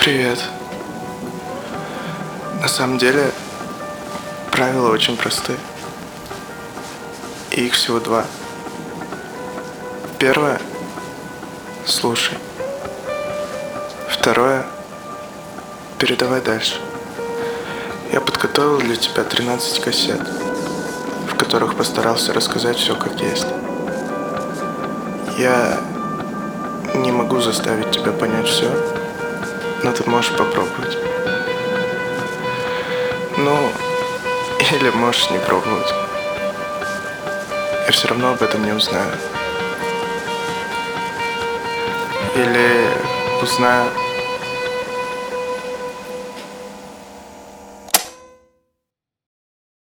Привет. На самом деле, правила очень простые. И их всего два. Первое — слушай. Второе — передавай дальше. Я подготовил для тебя 13 кассет, в которых постарался рассказать все как есть. Я не могу заставить тебя понять все, но ты можешь попробовать. Ну, или можешь не пробовать. Я все равно об этом не узнаю. Или узнаю